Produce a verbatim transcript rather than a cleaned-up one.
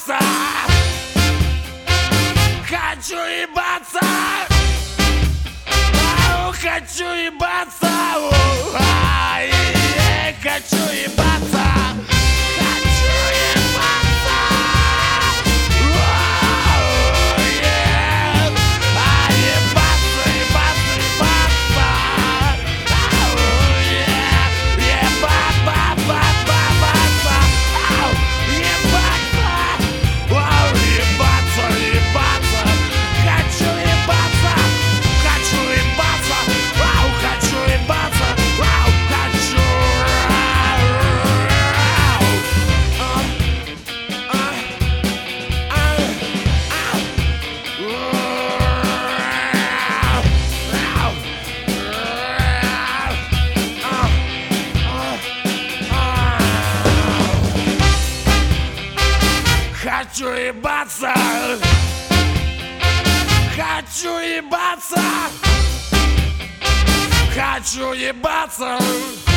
ебаться. Хочу ебаться. Ау, хочу ебаться. Ау, ай, ай, хочу ебаться. Хочу ебаться. Ау, е. А, ебаться, ебаться, ебаться. Ау, е. Еба-ба-ба-ба-баться. Ау, ебаться. Ау, ебаться, ебаться. Хочу ебаться. Хочу ебаться. Ау, хочу ебаться. Ау, хочу. Хочу ебаться. Хочу ебаться. Хочу ебаться.